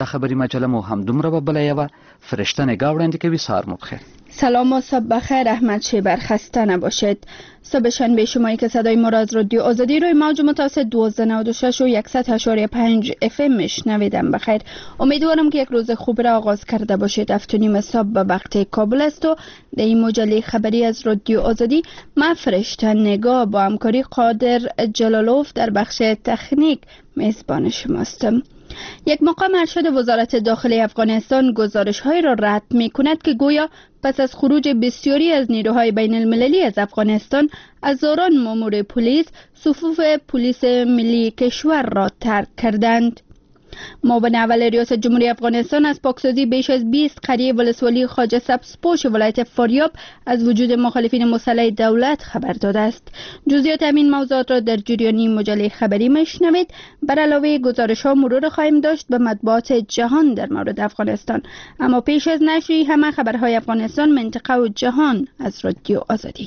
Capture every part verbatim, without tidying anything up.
خبری مجله مو هم دومره به بلایوه فرشته نگاه وړاندې کوي. سهار مو بخیر. سلام و صبح بخیر. احمد شیبر خسته نباشید. صبح شنبه شمایی که صدای ما را از رادیو آزادی روی موج متوسط دویست و نود و شش و صد و هشت و پنج اف ام میشنویدم بخیر. امیدوارم که یک روز خوب را آغاز کرده باشید. هفت و نیم صبح به وقت کابل است و در این مجله خبری از رادیو آزادی ما فرشته نگاه با همکاری قادر جلالوف در بخش تکنیک میزبان شماستم. یک مقام ارشد وزارت داخلی افغانستان گزارش‌هایی را رد می‌کند که گویا پس از خروج بسیاری از نیروهای بین المللی از افغانستان، هزاران مأمور پلیس صفوف پلیس ملی کشور را ترک کردند. معاون اول ریاست جمهوری افغانستان از پاکسازی بیش از بیست قریه ولسوالی خواجه سبزپوش ولایت فاریاب از وجود مخالفین مسلح دولت خبر داده است. جزئیات همین موضوعات را در جریان مجله خبری میشنوید. بر علاوه گزارش ها مرور خواهیم داشت به مطبوعات جهان در مورد افغانستان. اما پیش از نشر همه خبرهای افغانستان، منطقه و جهان از رادیو آزادی.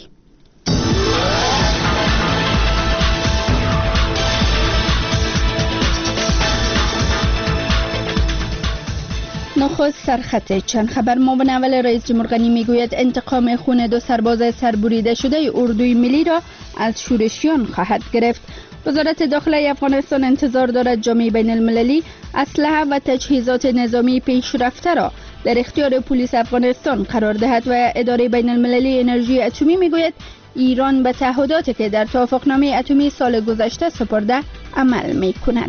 نخست سرخط چند خبر. معاون اول رئیس جمهور غنی میگوید انتقام خون دو سرباز سربریده شده اردوی ملی را از شورشیان خواهد گرفت. وزارت داخلی افغانستان انتظار دارد جامعه بین المللی اسلحه و تجهیزات نظامی پیشرفته را در اختیار پلیس افغانستان قرار دهد و اداره بین المللی انرژی اتمی میگوید ایران به تعهداتی که در توافقنامه اتمی سال گذشته سپرده عمل میکند.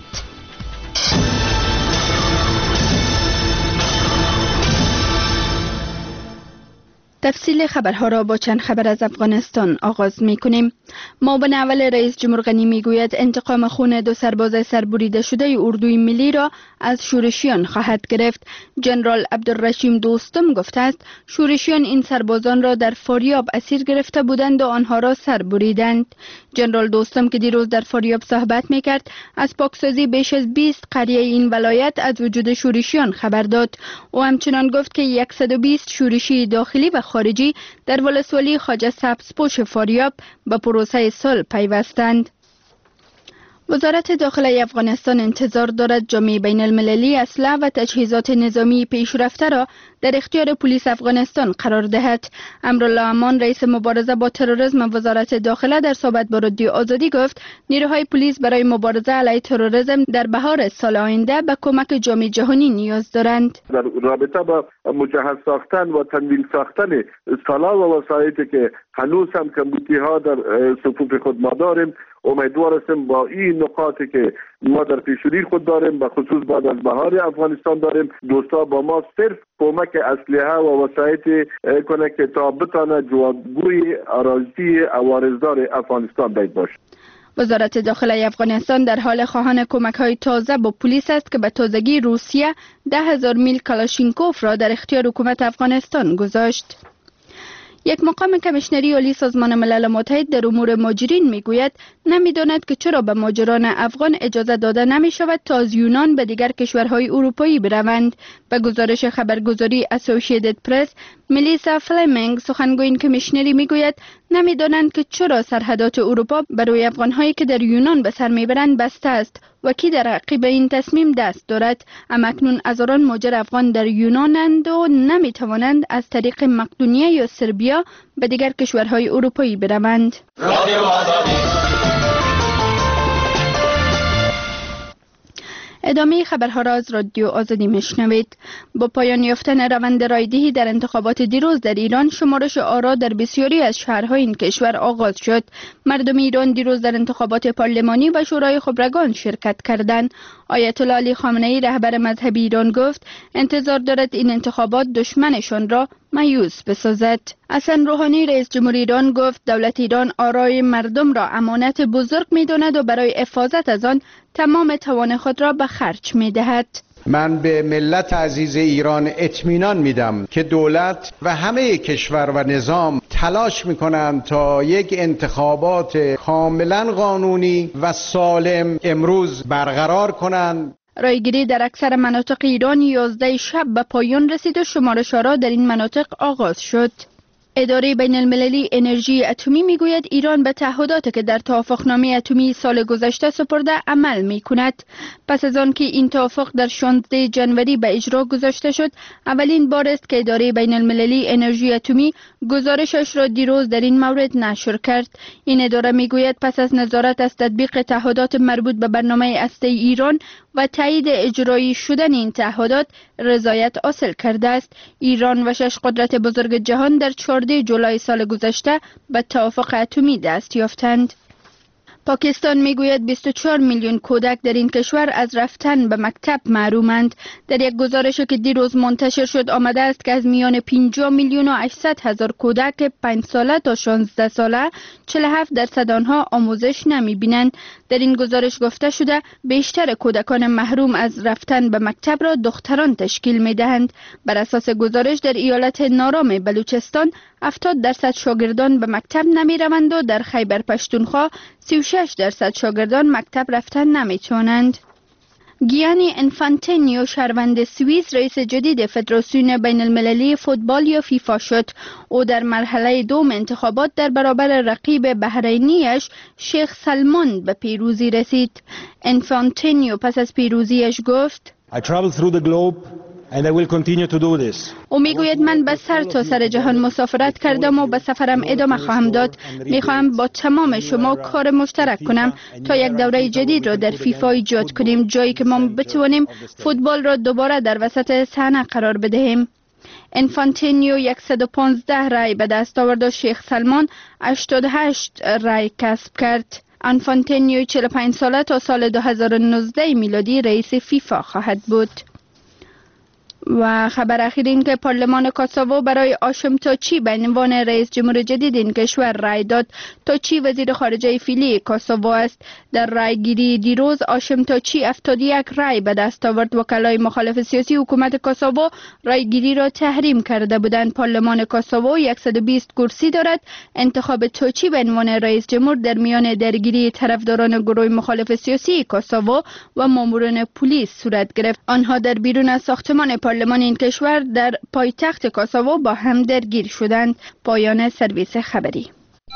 تفصیل خبرها را با چند خبر از افغانستان آغاز می کنیم. معاون اول رئیس جمهور غنی می گوید انتقام خون دو سرباز سربریده شده اردوی ملی را از شورشیان خواهد گرفت. جنرال عبدالرشیم دوستم گفته است شورشیان این سربازان را در فاریاب اسیر گرفته بودند و آنها را سربریدند. جنرال دوستم که دیروز در فاریاب صحبت می کرد از پاکسازی بیش از بیست قریه این ولایت از وجود شورشیان خبر داد. او همچنان گفت که صد و بیست شورشی داخلی و خارجی در ولسوالی خواجه سبزپوش فاریاب به پروسه صلح پیوستند. وزارت داخلی افغانستان انتظار دارد جامعه بین المللی اسلحه و تجهیزات نظامی پیشرفته را در اختیار پلیس افغانستان قرار دهد. امرالله امان رئیس مبارزه با تروریسم وزارت داخله در صحبت با رادیو آزادی گفت نیروهای پلیس برای مبارزه علیه تروریسم در بهار سال آینده به کمک جامعه جهانی نیاز دارند. در رابطه با مجهز ساختن و تمویل ساختن سلاح و وسایلی که هنوز هم کمبودی ها در صفوف خود ما داریم، امیدوار هستیم با این نقاطی که ما در پیشروی خود داریم به خصوص بعد از بهار افغانستان داریم، دوستا با ما صرف کمک اسلحه و وسایل کنه که تا بتانه جوابگوی اراضی عوارضدار افغانستان باید باشه. وزارت داخلی افغانستان در حال خواهان کمک های تازه با پلیس است که به تازگی روسیه ده هزار میل کلاشینکوف را در اختیار حکومت افغانستان گذاشت. یک مقام کمیشنری عالی سازمان ملل متحد در امور مهاجرین میگوید نمیداند که چرا به مهاجران افغان اجازه داده نمی شود تا از یونان به دیگر کشورهای اروپایی بروند. به گزارش خبرگزاری اسوسییتد پرس، ملیسا فلمینگ سخنگوی این کمیشنری میگوید نمیدانند که چرا سرحدات اروپا برای افغانهایی که در یونان به سر میبرند بسته است و کی در عقب این تصمیم دست دارد. اما اکنون هزاران مهاجر افغان در یونانند و نمیتوانند از طریق مقدونیه یا سربیا به دیگر کشورهای اروپایی بروند. ادامه خبرها را از رادیو آزادی میشنوید. با پایان یافتن روند رایدهی در انتخابات دیروز در ایران، شمارش آرا در بسیاری از شهرهای این کشور آغاز شد. مردم ایران دیروز در انتخابات پارلمانی و شورای خبرگان شرکت کردند. آیت الله علی خامنه ای رهبر مذهبی ایران گفت انتظار دارد این انتخابات دشمنشان را مایوس بسازد. حسن روحانی رئیس جمهور ایران گفت دولت ایران آرای مردم را امانت بزرگ می‌داند و برای حفاظت از آن تمام توان خود را به خرج می‌دهد. من به ملت عزیز ایران اطمینان میدم که دولت و همه کشور و نظام تلاش میکنند تا یک انتخابات کاملا قانونی و سالم امروز برقرار کنند. رایگیری در اکثر مناطق ایران یازده شب به پایان رسید و شمارش آرا در این مناطق آغاز شد. اداره بین المللی انرژی اتمی میگوید ایران به تعهداتی که در توافقنامه اتمی سال گذشته سپرده عمل می کند. پس از آن که این توافق در شانزده ژانویه به اجرا گذاشته شد، اولین بار است که اداره بین المللی انرژی اتمی گزارشش را دیروز در این مورد نشر کرد. این اداره میگوید پس از نظارت از تطبیق تعهدات مربوط به برنامه هسته ایران و تایید اجرایی شدن این تعهدات رضایت حاصل کرده است. ایران و شش قدرت بزرگ جهان در چهاردهم جولای سال گذشته به توافق اتمی دست یافتند. پاکستان میگوید بیست و چهار میلیون کودک در این کشور از رفتن به مکتب محرومند. در یک گزارشی که دیروز منتشر شد آمده است که از میان پنجاه میلیون و هشتصد هزار کودک پنج ساله تا شانزده ساله چهل و هفت درصد آنها آموزش نمی بینند. در این گزارش گفته شده بیشتر کودکان محروم از رفتن به مکتب را دختران تشکیل می دهند. بر اساس گزارش در ایالت نارام بلوچستان هفتاد درصد شاگردان به مکتب نمی روند و در خیبر پشتونخوا سی و شش درصد شاگردان مکتب رفتن نمی توانند. گیانی انفانتینیو شهروند سوئیس رئیس جدید فدراسیون بین المللی فوتبال یا فیفا شد. او در مرحله دوم انتخابات در برابر رقیب بحرینیش شیخ سلمان به پیروزی رسید. انفانتینیو پس از پیروزیش گفت I traveled through the globe and I will continue to do this. او میگوید من به سر تا سر جهان مسافرت کردم و به سفرم ادامه خواهم داد. میخواهم با تمام شما کار مشترک کنم تا یک دوره جدید را در فیفا ایجاد کنیم، جایی که ما بتوانیم فوتبال را دوباره در وسط صحنه قرار بدهیم. انفانتینیو صد و پانزده رای به دست آورد و شیخ سلمان هشتاد و هشت رای کسب کرد. انفانتینیو چهل و پنج ساله تا سال دو هزار و نوزده میلادی رئیس فیفا خواهد بود. و خبر اخیر این که پارلمان کوسوو برای هاشم تاچی به عنوان رئیس جمهور جدید این کشور رای داد. تاچی وزیر خارجه فعلی کوسوو است. در رای گیری دیروز هاشم تاچی هفتاد و یک رای به دست آورد. وکلای مخالف سیاسی حکومت کوسوو رای گیری را تحریم کرده بودند. پارلمان کوسوو صد و بیست کرسی دارد. انتخاب تاچی به عنوان رئیس جمهور در میان درگیری طرفداران گروه مخالف سیاسی کوسوو و ماموران پلیس صورت گرفت. آنها در بیرون از ساختمان پارلمان این کشور در پایتخت کوسوو با هم درگیر شدند. پایان سرویس خبری.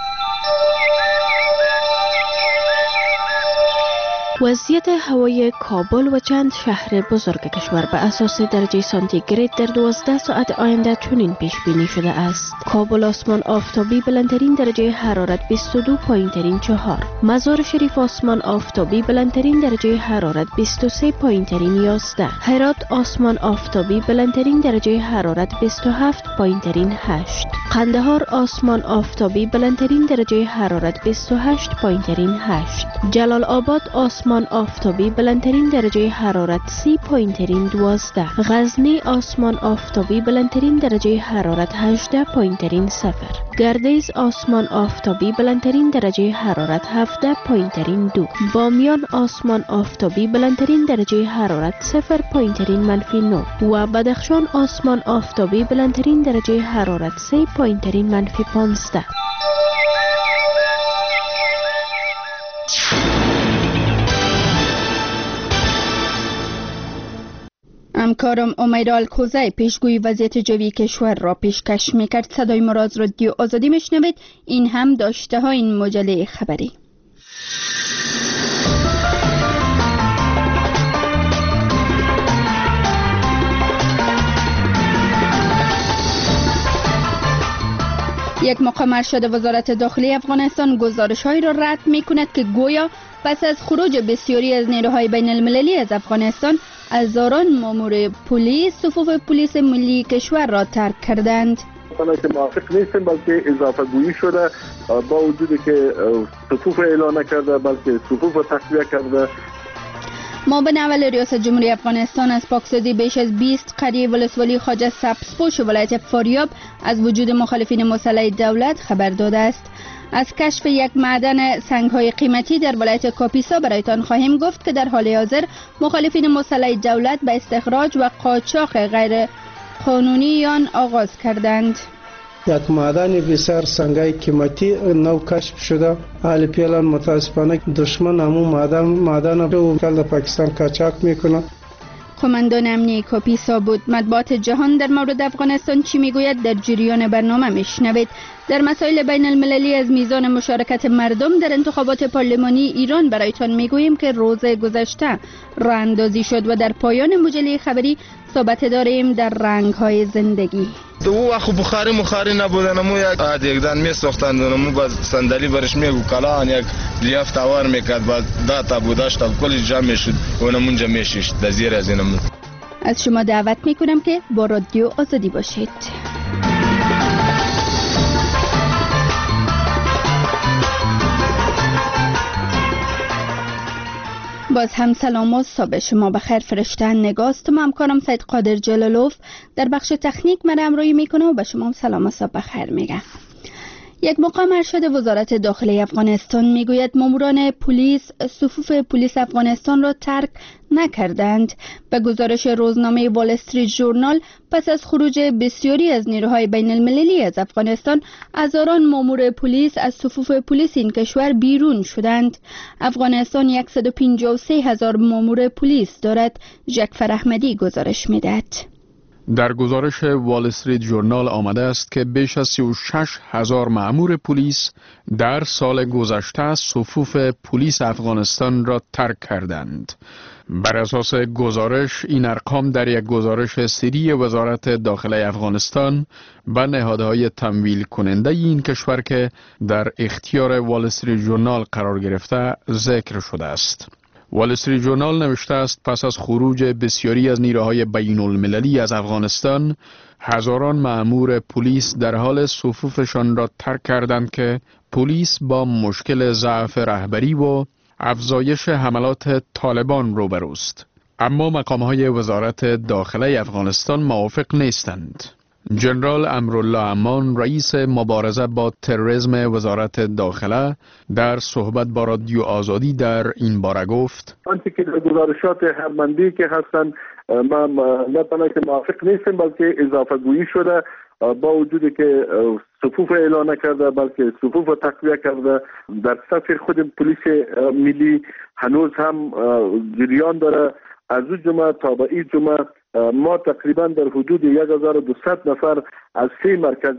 وضعیت هوای کابل و چند شهر بزرگ کشور به اساس درجه سانتیگراد در دوازده ساعت آینده چنین پیش بینی شده است. کابل آسمان آفتابی بلندترین درجه حرارت بیست و دو، پایینترین چهار. مزار شریف آسمان آفتابی بلندترین درجه حرارت بیست و سه، پایینترین یازده. هرات آسمان آفتابی بلندترین درجه حرارت بیست و هفت، پایینترین هشت. قندهار آسمان آفتابی بلندترین درجه حرارت بیست و هشت، پایینترین هشت. جلال آباد آسمان آسمان آفتابی بلندترین درجه حرارت سی، پایینترین دوازده. غزنی آسمان آفتابی بلندترین درجه حرارت هجده، پایینترین صفر. گردیز آسمان آفتابی بلندترین درجه حرارت هفده، پایینترین دو. بامیان آسمان آفتابی بلندترین درجه حرارت صفر، پایینترین منفی نه. و بدخشان آسمان آفتابی بلندترین درجه حرارت سه، پایینترین منفی پانزده. همکارم امید الکوزی پیشگویی وضعیت جوی کشور را پیشکش میکرد. صدای مراد رادیو آزادی میشنوید. این هم داشته ها این مجله خبری. یک مقام ارشد وزارت داخلی افغانستان گزارش‌هایی را رد می‌کند که گویا پس از خروج بسیاری از نیروهای بین المللی از افغانستان هزاران مامور پلیس صفوف پلیس ملی کشور را ترک کردند. من که موافق نیستم، بلکه اضافه گویی شده، با وجودی که صفوف اعلان نکرده بلکه صفوف تقویه کرده. معاون اول ریاست جمهوری افغانستان از پاکسازی بیش از بیست قریه ولسوالی خواجه سبزپوش ولایت فاریاب از وجود مخالفین مسلح دولت خبر داده است. از کشف یک معدن سنگ‌های قیمتی در ولایت کاپیسا برایتان خواهیم گفت که در حال حاضر مخالفین مسلح دولت به استخراج و قاچاق غیر قانونی آن آغاز کردند. یک معدن بسیار سنگای قیمتی نو کشف شده. حال پیلان متاسفانه دشمن همون معدن معدن رو در پاکستان قاچاق میکنه. قماندان امنیه کاپیسا بود. مطبوعات جهان در مورد افغانستان چی میگوید در جریان برنامه میشنوید. در مسائل بین المللی از میزان مشارکت مردم در انتخابات پارلمانی ایران برایتان میگوییم که روز گذشته راه اندازی شد و در پایان مجله خبری صحبت داریم در رنگ های زندگی. تو اخو بخاری مخاری نبودن مو یک دیگدان می ساختند مو باز صندلی برش میگو کلان یک لیاف تاور میکرد بعد داتا بوداش تا کل جمع شد اونمون جمع شش در زیر از اینم. از شما دعوت میکنم که با رادیو آزادی باشید. باز هم سلام و صبح شما بخیر. فرشته نگاست و همکارم سید قادر جلالوف در بخش تکنیک من همراهی میکنه و به شما سلام و صبح بخیر میگم. یک مقام ارشد وزارت داخلی افغانستان میگوید ماموران پلیس صفوف پلیس افغانستان را ترک نکردند. به گزارش روزنامه وال استریت ژورنال پس از خروج بسیاری از نیروهای بین المللی از افغانستان هزاران مامور پلیس از صفوف پلیس این کشور بیرون شدند. افغانستان صد و پنجاه و سه هزار مامور پلیس دارد. جعفر احمدی گزارش میدهد. در گزارش وال استریت ژورنال آمده است که بیش از سی و شش هزار مأمور پلیس در سال گذشته صفوف پلیس افغانستان را ترک کردند. بر اساس گزارش این ارقام در یک گزارش سری وزارت داخلی افغانستان به نهادهای تمویل کننده این کشور که در اختیار وال استریت ژورنال قرار گرفته ذکر شده است. وال استریت ژورنال نوشته است پس از خروج بسیاری از نیروهای بین المللی از افغانستان هزاران مأمور پلیس در حال صفوفشان را ترک کردند که پلیس با مشکل ضعف رهبری و افزایش حملات طالبان روبروست. اما مقامهای وزارت داخلی افغانستان موافق نیستند. جنرال امرالله امان رئیس مبارزه با تروریسم وزارت داخله در صحبت با رادیو آزادی در این باره گفت آنچه که در گزارشات هرمندی که هستند ما نه تنها که موافق نیستیم بلکه اضافه گویی شده با وجودی که صفوف اعلان کرده بلکه صفوف تقویه کرده در صف خود پلیس ملی هنوز هم جریان داره. از اون جمعه تا به این جمعه ما تقریبا در حدود یک هزار و دویست نفر از سه مرکز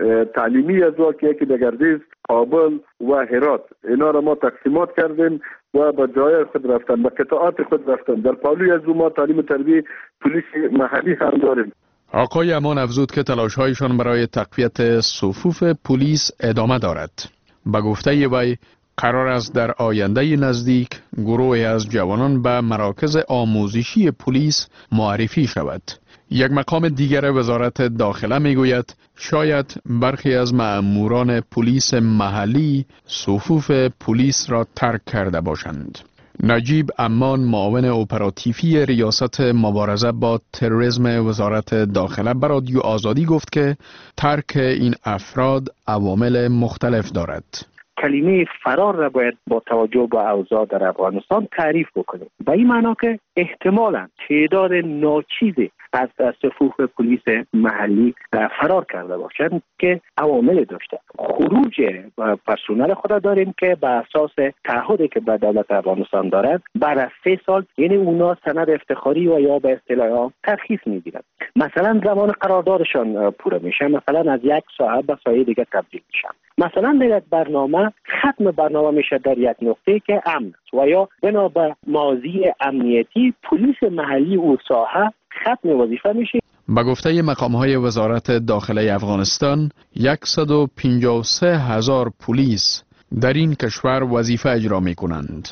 تعلیمی از واقعی که در گردیز، کابل و هرات اینا را ما تقسیمات کردیم و به جای خود رفتن، به قطعات خود رفتن. در پالوی از ما تعلیم و تربیت پلیس محلی هم داریم. آقای امان افزود که تلاش‌هایشان برای تقویت صفوف پلیس ادامه دارد. به گفته وی قرار است در آینده نزدیک گروهی از جوانان به مراکز آموزشی پلیس معرفی شود. یک مقام دیگر وزارت داخله میگوید شاید برخی از مأموران پلیس محلی صفوف پلیس را ترک کرده باشند. نجیب امان معاون اپراتیفی ریاست مبارزه با تروریسم وزارت داخله به رادیو آزادی گفت که ترک این افراد عوامل مختلف دارد. کلمه فرار را باید با توجه به اوضاع در افغانستان تعریف بکنیم. به این معنا که احتمالاً تعداد ناچیزی از صفوف پلیس محلی فرار کرده باشند که عوامل داشته. خروج پرسنل خود داریم که به اساس تعهدی که به دولت افغانستان دارد بعد از سه سال یعنی اونا سند افتخاری و یا به اصطلاح ترخیص میگیرند. مثلا زمان قراردادشان پوره میشه، مثلا از یک ساعت به ساعت دیگه تبدیل میشن. مثلا در یک برنامه ختم برنامه میشه در یک نقطه که امن و یا بنا به ماضی امنیتی پلیس محلی او ساحه ختم وظیفه میشه. به گفته مقام‌های وزارت داخلی افغانستان صد و پنجاه و سه هزار پلیس در این کشور وظیفه اجرا میکنند.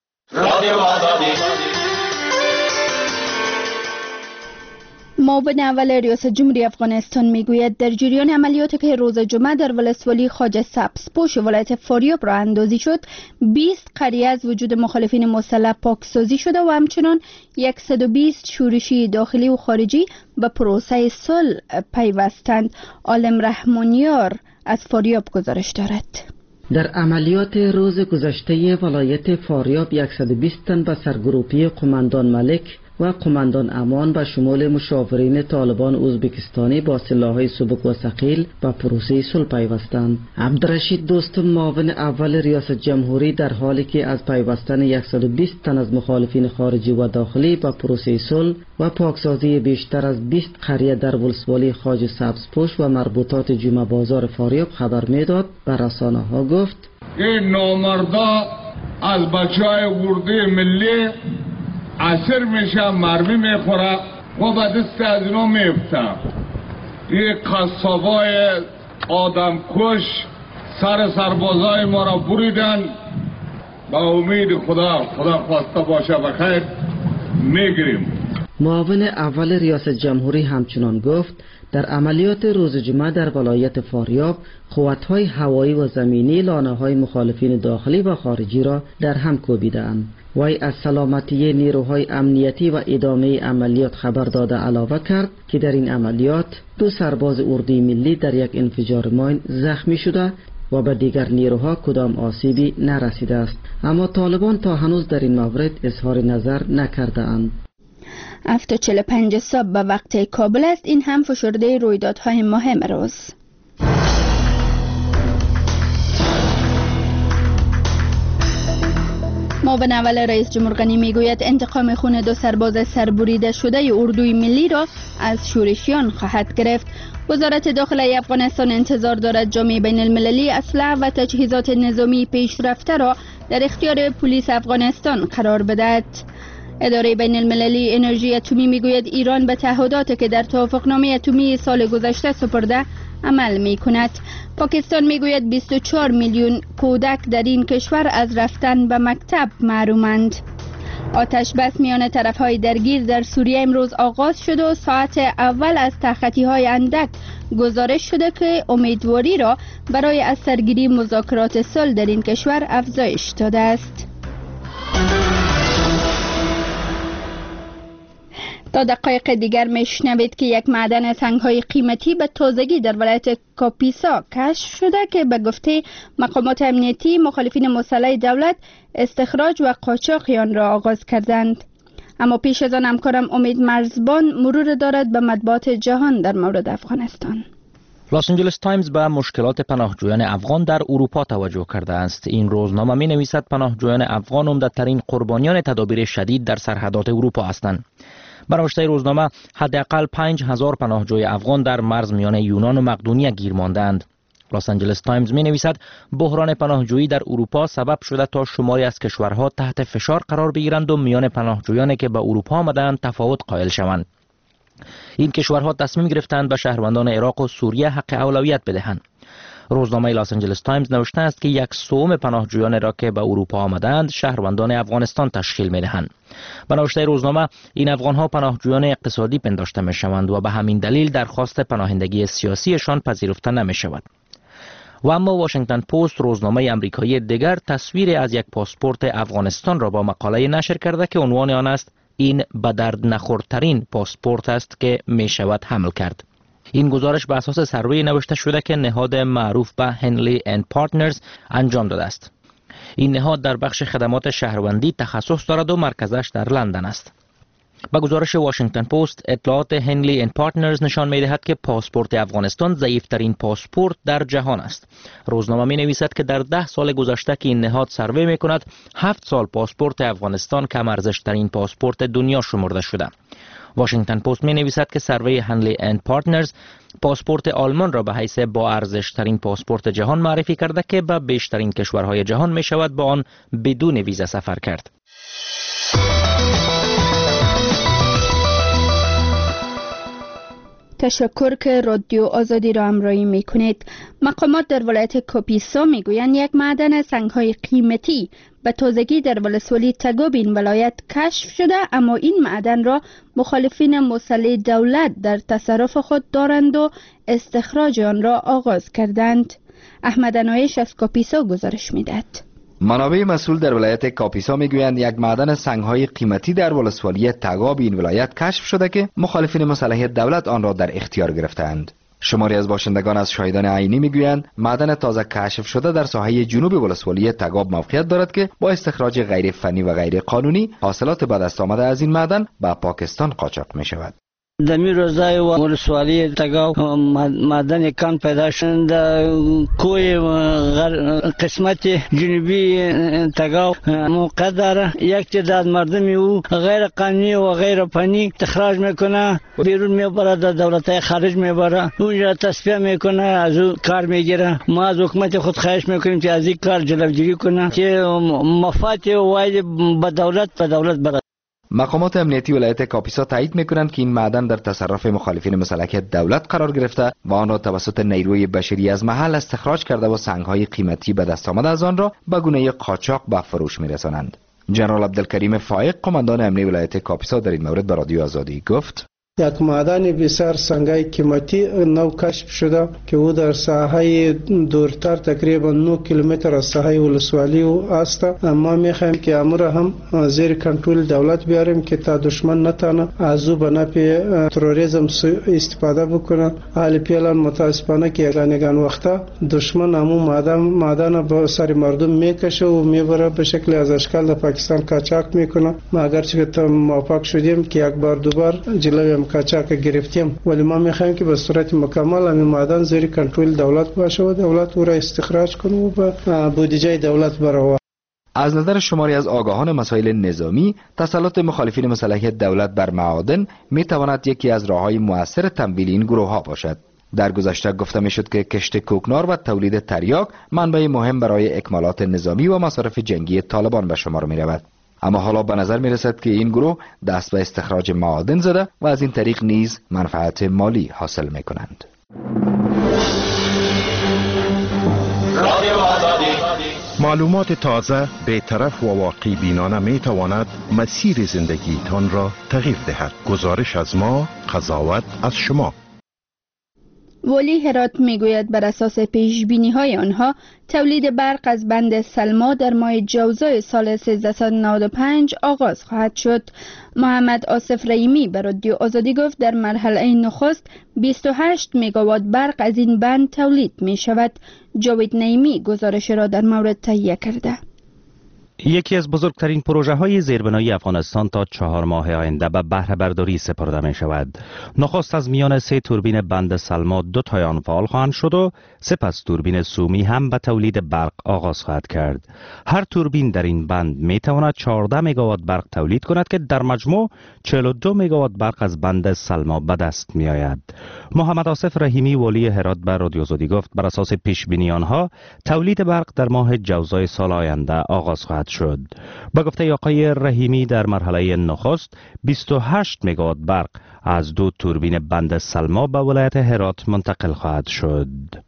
معاون اول ریاست جمهوری افغانستان میگوید در جریان عملیاتی که روز جمعه در ولسوالی خواجه سبزپوش ولایت فاریاب راه اندازی شد، بیست قریه از وجود مخالفین مسلح پاکسازی شده و همچنان صد و بیست شورشی داخلی و خارجی به پروسه صلح پیوستند. عالم رحمانیار از فاریاب گزارش دارد. در عملیات روز گذشته ولایت فاریاب صد و بیست تن به سرگروپی قماندان ملک و قماندان امان به شمول مشاورین طالبان ازبکستانی با سلاح‌های سبک و ثقیل به پروسه صلح پیوستند. عبدالرشید دوستم، معاون اول ریاست جمهوری، در حالی که از پیوستن صد و بیست تن از مخالفین خارجی و داخلی به پروسه صلح و پاکسازی بیشتر از بیست قریه در ولسوالی خواجه سبزپوش و مربوطات جمعه بازار فاریاب خبر میداد، به رسانه‌ها گفت: این نامردا از بچهای ورده ملی اسیر میشه، مرمی میخوره و به دست از اینا میفته. این قصابای آدم کش سر سربازای ما را بریدن. با امید خدا خدا خواسته باشه بخیر میگیریم. معاون اول ریاست جمهوری همچنان گفت در عملیات روز جمعه در ولایت فاریاب قوت‌های هوایی و زمینی لانه‌های مخالفین داخلی و خارجی را در هم کوبیدند. وی از سلامتی نیروهای امنیتی و ادامه عملیات خبر داده علاوه کرد که در این عملیات دو سرباز اردوی ملی در یک انفجار ماین زخمی شده و به دیگر نیروها کدام آسیبی نرسیده است، اما طالبان تا هنوز در این مورد اظهار نظر نکرده اند. هفت و چهل و پنج صبح به وقت کابل است. این هم فشرده رویدادهای مهم روز. معاون اول رئیس جمهور غنی میگوید انتقام خون دو سرباز سربریده شده اردوی ملی را از شورشیان خواهد گرفت. وزارت داخلی افغانستان انتظار دارد جامعه بین المللی اسلحه و تجهیزات نظامی پیشرفته را در اختیار پلیس افغانستان قرار بدهد. اداره بین المللی انرژی اتمی میگوید ایران به تعهداتی که در توافقنامه اتمی سال گذشته سپرده عمل می کند. پاکستان میگوید بیست و چهار میلیون کودک در این کشور از رفتن به مکتب محرومند. آتش بس میان طرفهای درگیر در سوریه امروز آغاز شد و ساعت اول از تخطی های اندک گزارش شده که امیدواری را برای از سرگیری مذاکرات صلح در این کشور افزایش داده است. تا دقایق دیگر میشنوید که یک معدن سنگ‌های قیمتی به تازگی در ولایت کاپیسا کشف شده که به گفته مقامات امنیتی مخالفین مسلح دولت استخراج و قاچاق آن را آغاز کردند. اما پیش از آن همکارم امید مرزبان مرور دارد به مطبوعات جهان در مورد افغانستان. لاس آنجلس تایمز به مشکلات پناهجویان افغان در اروپا توجه کرده است. این روزنامه می نویسد پناهجویان افغان عمدترین قربانیان تدابیر شدید در سرحدات اروپا هستند. برآورده روزنامه حداقل پنج هزار پناهجوی افغان در مرز میان یونان و مقدونیه گیر ماندند. لاس آنجلس تایمز می نویسد بحران پناهجویی در اروپا سبب شده تا شماری از کشورها تحت فشار قرار بگیرند و میان پناهجویانی که به اروپا آمدند تفاوت قائل شوند. این کشورها تصمیم گرفتند به شهروندان عراق و سوریه حق اولویت بدهند. روزنامه لاس آنجلس تایمز نوشته است که یک سوم پناهجویان را که به اروپا آمدند شهروندان افغانستان تشکیل می‌دهند. به نوشته روزنامه این افغان‌ها پناهجویان اقتصادی پنداشته می‌شوند و به همین دلیل درخواست پناهندگی سیاسیشان پذیرفته نمی‌شود. و اما واشنگتن پست روزنامه آمریکایی دیگر تصویر از یک پاسپورت افغانستان را با مقاله نشر کرده که عنوان آن است این به درد نخورترین پاسپورت است که می‌شود حمل کرد. این گزارش بر اساس سروی نوشته شده که نهاد معروف به هنلی اند پارتنرز انجام داده است. این نهاد در بخش خدمات شهروندی تخصص دارد و مرکزش در لندن است. با گزارش واشنگتن پست اطلاعات هنلی اند پارتنرز نشان می‌دهد که پاسپورت افغانستان ضعیف‌ترین پاسپورت در جهان است. روزنامه می‌نویسد که در ده سال گذشته که این نهاد سروی می‌کند، هفت سال پاسپورت افغانستان کم ارزش‌ترین پاسپورت دنیا شمرده شده. واشنگتن پست می نویسد که سروی هنلی اند پارتنرز پاسپورت آلمان را به حیث با ارزش ترین پاسپورت جهان معرفی کرده که به بیشترین کشورهای جهان می شود با آن بدون ویزا سفر کرد. تشکر که رادیو آزادی را همراهی می کنید. مقامات در ولایت کاپیسا می گویند یک معدن سنگ‌های قیمتی به تازگی در ولسوالی تگاب این ولایت کشف شده، اما این معدن را مخالفین مسلح دولت در تصرف خود دارند و استخراج آن را آغاز کردند. احمد انایش از کاپیسا گزارش می‌دهد. منابع مسئول در ولایت کاپیسا میگویند یک معدن سنگ‌های قیمتی در ولسوالی تگاب این ولایت کشف شده که مخالفین مسلح دولت آن را در اختیار گرفتند. شماری از باشندگان از شاهدان عینی میگویند معدن تازه کشف شده در ساحه جنوبی ولسوالی تگاب موقعیت دارد که با استخراج غیر فنی و غیر قانونی حاصلات به دست آمده از این معدن به پاکستان قاچاق می شود. دمی روزای و ولسوالی تگاو معدن کان پیدا شد در کوی قسمت جنوبی تگاو موقع داره. یک تعداد مردمی او غیر قانونی و غیر فنی استخراج میکنه، بیرون میبره، در دولت‌های خارج میبره، اونجا تصفیه میکنه، از او کار میگیره. ما از حکومت خود خواهش میکنیم که از این کار جلوگیری کنه که مفاد واید به دولت به دولت بره. مقامات امنیتی ولایت کاپیسا تایید میکنند که این معدن در تصرف مخالفین مسلح دولت قرار گرفته و آن را توسط نیروی بشری از محل استخراج کرده و سنگ‌های قیمتی به دست آمده از آن را به گونه قاچاق به فروش میرسانند. جنرال عبدالکریم فائق قماندان امنیتی ولایت کاپیسا در این مورد به رادیو آزادی گفت: یک معدن بسیار سنگای قیمتی نو کشف شده که او در ساحه دورتر تقریبا نه کیلومتر از ساحه ولسوالی است. ما میخوایم که امر هم زیر کنترل دولت بیاریم که تا دشمن نتانه از او به نفع تروریسم استفاده بکنه. حال پیلان متاسفانه که یگانگان وقتا دشمن همون معدن معدن به سر مردم میکشه و میبره به شکل از اشکال در پاکستان قاچاق میکنه. ما اگرچه که موفق شدیم که یک بار دوبار جلوی قاچاق گرفتیم، ولی ما میخوایم که به صورت مکمل همین معدن زیر کنترل دولت باشه و دولت او را استخراج کنه و به بودجه دولت بره. از نظر شماری از آگاهان مسائل نظامی، تسلط مخالفین مسلح دولت بر معادن میتواند یکی از راههای مؤثر تمویل این گروه ها باشد. در گذشته گفته میشد که کشت کوکنار و تولید تریاک منبع مهم برای اکمالات نظامی و مصارف جنگی طالبان به شمار می رود. اما حالا به نظر می رسد که این گروه دست به استخراج معادن زده و از این طریق نیز منفعت مالی حاصل می کنند. معلومات تازه، بی‌طرف و واقعی بینانه می تواند مسیر زندگیتان را تغییر دهد. گزارش از ما، قضاوت از شما. ولی هرات میگوید بر اساس پیش بینی های آنها تولید برق از بند سلما در ماه جوزای سال سیزده نود و پنج آغاز خواهد شد. محمد آصف رحیمی به رادیو آزادی گفت در مرحله نخست بیست و هشت مگاوات برق از این بند تولید می شود. جاوید نعیمی گزارش را در مورد تهیه کرده. یکی از بزرگترین پروژه های زیربنایی افغانستان تا چهار ماه آینده به بهره برداری سپرده می شود. نخست از میان سه توربین بند سلما دو تای آن فعال خواهند شد و سپس توربین سومی هم به تولید برق آغاز خواهد کرد. هر توربین در این بند می تواند چهارده مگاوات برق تولید کند که در مجموع چهل و دو مگاوات برق از بند سلما به دست می آید. محمد آصف رحیمی ولی هرات به رادیو آزادی گفت بر اساس پیش بینی آنها تولید برق در ماه جوزای سال آینده آغاز خواهد شد. با گفته آقای رحیمی در مرحله نخست بیست و هشت مگاوات برق از دو توربین بند سلما به ولایت هرات منتقل خواهد شد.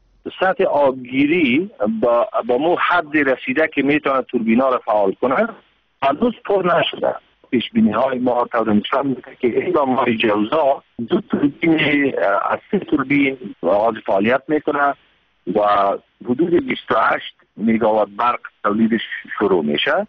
سطح آبگیری با با مو حد رسیده که میتونه توربینا را فعال کنه هنوز پر نشده. پیش بینی های ما طور نشان میده که الا ماه جوزا دو توربین از سه توربین آغاز فعالیت میکنه و حدود بیست و هشت مگاوات برق تولیدش شروع میشه.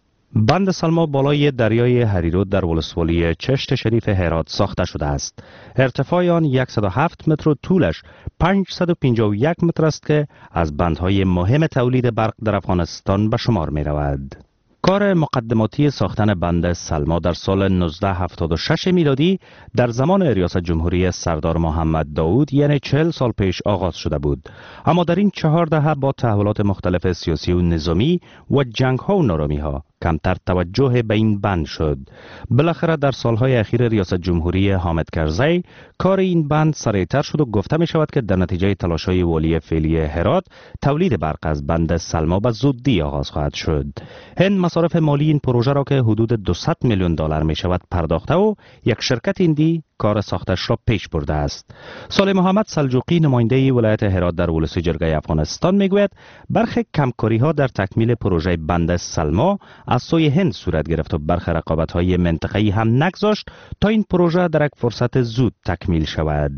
بند سلما بالای دریای هریرود در ولسوالی چشت شریف هرات ساخته شده است. ارتفاع آن صد و هفت متر و طولش پانصد و پنجاه و یک متر است که از بندهای مهم تولید برق در افغانستان به شمار می رود. کار مقدماتی ساختن بند سلما در سال نوزده هفتاد و شش میلادی در زمان ریاست جمهوری سردار محمد داود یعنی چهل سال پیش آغاز شده بود. اما در این چهار دهه با تحولات مختلف سیاسی و نظامی و جنگ ها و نارامی ها کمتر توجه به این بند شد. بالاخره در سالهای اخیر ریاست جمهوری حامد کرزی کار این بند سریعتر شد و گفته می شود که در نتیجه تلاش‌های والی فعلی هرات تولید برق از بند سلما به زودی آغاز خواهد شد. هند مصارف مالی این پروژه را که حدود دویست میلیون دلار می شود پرداخته و یک شرکت هندی کار ساختش را پیش برده است. صالح محمد سلجوقی نماینده ولایت هرات در ولسی جرگه افغانستان میگوید برخی کمکاری ها در تکمیل پروژه بند سلما از سوی هند صورت گرفت و برخی رقابت های منطقه‌ای هم نگذاشت تا این پروژه در یک فرصت زود تکمیل شود.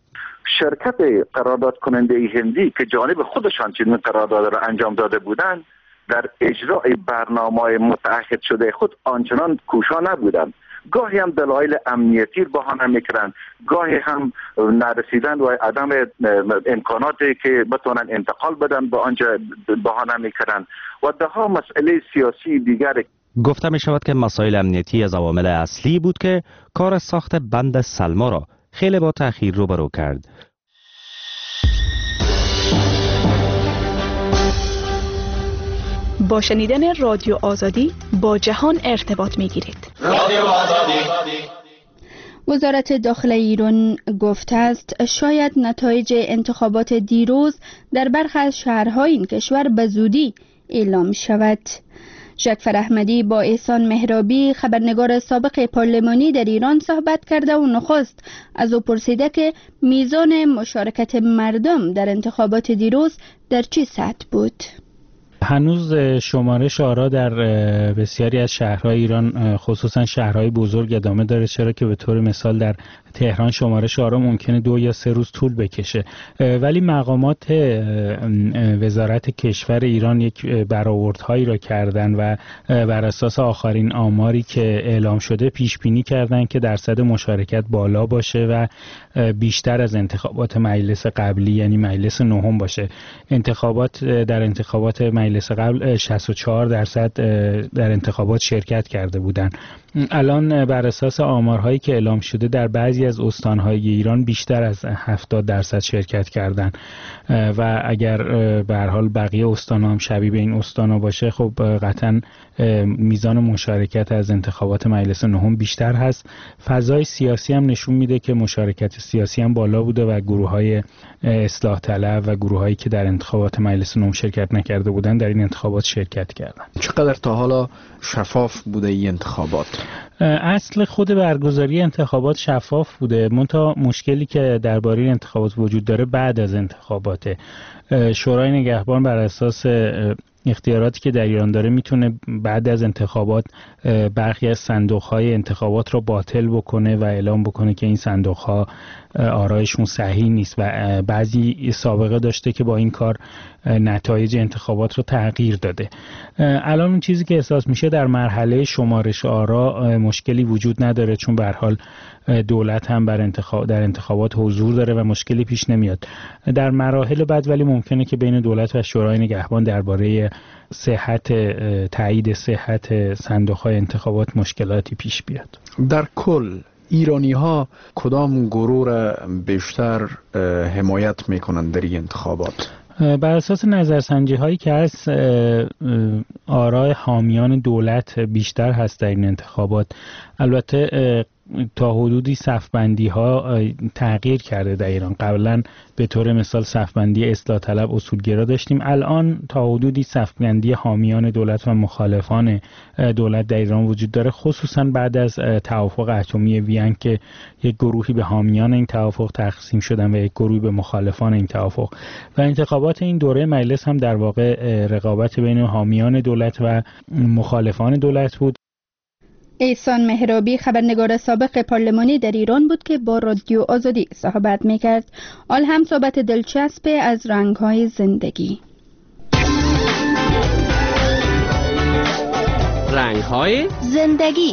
شرکت قرارداد کننده هندی که جانب خودشان چنین قرارداد را انجام داده بودند در اجرای برنامه متعهد شده خود آنچنان کوشا نبودند گاهی هم دلایل امنیتی بهانه میکنن، گاهی هم نرسیدن و عدم امکاناتی که بتونن انتقال بدن به آنجا بهانه میکنن و ده ها مسئله سیاسی دیگر. گفته می شود که مسائل امنیتی از عوامل اصلی بود که کار ساخت بند سلما را خیلی با تأخیر روبرو کرد. با شنیدن رادیو آزادی با جهان ارتباط می گیرید. رادیو آزادی. وزارت داخله ایران گفته است شاید نتایج انتخابات دیروز در برخی از شهرهای این کشور به زودی اعلام شود. جعفر احمدی با احسان مهرابی خبرنگار سابق پارلمانی در ایران صحبت کرده و نخست از او پرسیده که میزان مشارکت مردم در انتخابات دیروز در چه سطح بود؟ هنوز شمارش آرا در بسیاری از شهرهای ایران خصوصا شهرهای بزرگ ادامه داره، چرا که به طور مثال در تهران شمارش آرا ممکنه دو یا سه روز طول بکشه، ولی مقامات وزارت کشور ایران یک برآوردهایی را کردن و بر اساس آخرین آماری که اعلام شده پیش بینی کردن که درصد مشارکت بالا باشه و بیشتر از انتخابات مجلس قبلی یعنی مجلس نهم باشه. انتخابات در انتخابات مجلس قبل شصت و چهار درصد در انتخابات شرکت کرده بودند. الان بر اساس آمارهایی که اعلام شده در بعضی از استانهای ایران بیشتر از هفتاد درصد شرکت کردن و اگر به هر حال بقیه استان‌ها هم شبیه به این استان‌ها باشه خب قطعاً میزان مشارکت از انتخابات مجلس نهم بیشتر هست. فضای سیاسی هم نشون میده که مشارکت سیاسی هم بالا بوده و گروه‌های اصلاح طلب و گروه‌هایی که در انتخابات مجلس نهم شرکت نکرده بودن در این انتخابات شرکت کردن. چقدر تا حالا شفاف بوده این انتخابات؟ اصل خود برگزاری انتخابات شفاف بوده، منتها مشکلی که درباره انتخابات وجود داره بعد از انتخابات. شورای نگهبان بر اساس اختیاراتی که در ایران داره میتونه بعد از انتخابات برخی از صندوق‌های انتخابات رو باطل بکنه و اعلام بکنه که این صندوق‌ها آرایشون صحیح نیست و بعضی سابقه داشته که با این کار نتایج انتخابات رو تغییر داده. الان اون چیزی که احساس میشه در مرحله شمارش آرا مشکلی وجود نداره، چون به هر حال دولت هم بر انتخاب در انتخابات حضور داره و مشکلی پیش نمیاد. در مراحل بعد ولی ممکنه که بین دولت و شورای نگهبان درباره صحت تایید صحت صندوق‌های انتخابات مشکلاتی پیش بیاد. در کل ایرانی ها کدام گروه را بیشتر حمایت میکنند در این انتخابات؟ بر اساس نظرسنجی هایی که هست آرای حامیان دولت بیشتر هست در این انتخابات. البته تا حدودی صفبندی ها تغییر کرده در ایران. قبلا به طور مثال صفبندی اصلاح طلب اصولگرا داشتیم، الان تا حدودی صفبندی حامیان دولت و مخالفان دولت در ایران وجود داره، خصوصا بعد از توافق اتمی وین که یک گروهی به حامیان این توافق تقسیم شدن و یک گروهی به مخالفان این توافق. و انتخابات این دوره مجلس هم در واقع رقابت بین حامیان دولت و مخالفان دولت بود. احسان مهرابی خبرنگار سابق پارلمانی در ایران بود که با رادیو آزادی صحبت میکرد. آل هم صحبت دلچسب از رنگ‌های زندگی. رنگ‌های زندگی.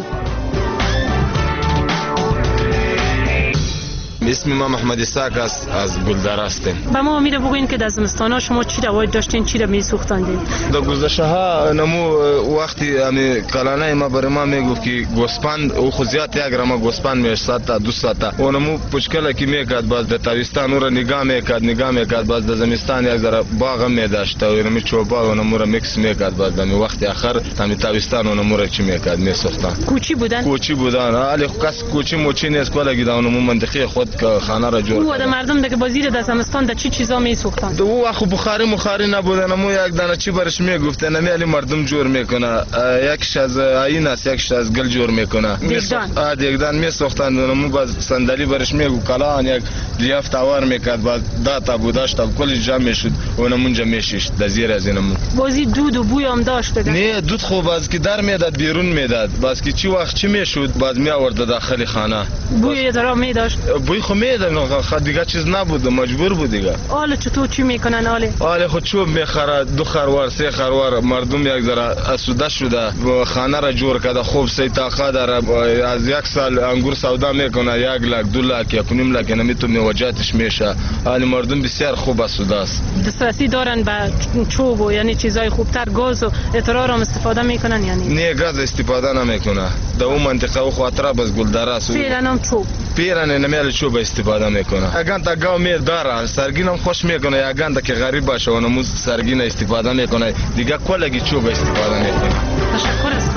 اسم ما محمد اسحاق است، از گلدر هستیم. به ما امید بگوین که در زمستانا شما چی روایت داشتین، چی را میسوختاندین؟ در گذشته ها نمو وقتی امی کلانه ما بر ما میگو که گوسپند او خودیات یک رما گوسپند میش صد تا دویست تا و نمو پشکل کی میکرد باز در تابستان را نگاه میکرد نگاه میکرد باز در زمستان یک ذره باغ میداشت و نمی چوبا و نمو را میکس میکرد باز در وقت آخر تام تابستان و نمو را چی میکرد میسوختن. کوچی بودن؟ کوچی بودن. ولی کس کوچی موچی نیست کلا گیدان نمو منطقه خود که خانه را جور کرد. و مردم دیگه بازی در زمستان در چی چیزا میسوختن؟ دو وقت بخاری مخاری نبودن، اما یک دانه چی برش میگفتن نمیالی مردم جور میکنه، یکش از این است یکش از گل جور میکنه. دیگدان دیگدان میسوختن نمو باز صندلی برش میگو کلا یک لیاف تاور میکرد باز داتا بوداشت تا کلی جمع میشد و نمونجا میشیش در زیر از اینم. بازی دود و بوی هم داشت دیگه؟ نه دود خوب باز که در میداد بیرون میداد، باز که چی وقت چی میشد باز می آورد داخل خانه. بوی درا میداشت؟ بوی خو میدن خود دیگه چیز نبود مجبور بود دیگه. حالا چطور چی میکنن حالا؟ حالا خود چوب میخره دو خروار سه خروار مردم یک ذره اسوده شده خانه را جور کرده خوب سی طاقه داره از یک سال انگور سودا میکنه یک لک دو لک یک نیم لک نمیتونه وجاتش میشه. حالا مردم بسیار خوب اسوده است. دسترسی دارن به چوب و یعنی چیزای خوبتر گاز و اترار هم استفاده میکنن یعنی؟ نه گاز استفاده نمیکنه. در اون منطقه و خاطره بس گلدره است. فعلا هم چوب. پیرن نمیل چوب استفاده میکنه. اگه تا گاو می داره سرگین هم خوش میکنه اگه تا که غریب باشه و نموز سرگین استفاده میکنه دیگه کلگی چوب استفاده میکنه. تشکر است.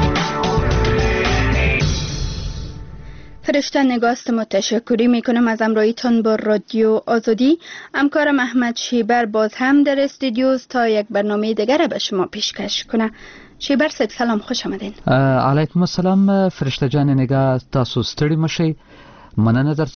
فرشته نگاست ما تشکری میکنم از همراهیتان با رادیو آزادی. همکارم احمد شیبر باز هم در استودیوست تا یک برنامه دیگر به شما پیشکش کنه. شیبر صاحب سلام، خوش آمدین. علیکم السلام فرشته جان نگاه، تاسو ستړي مشئ. مننه در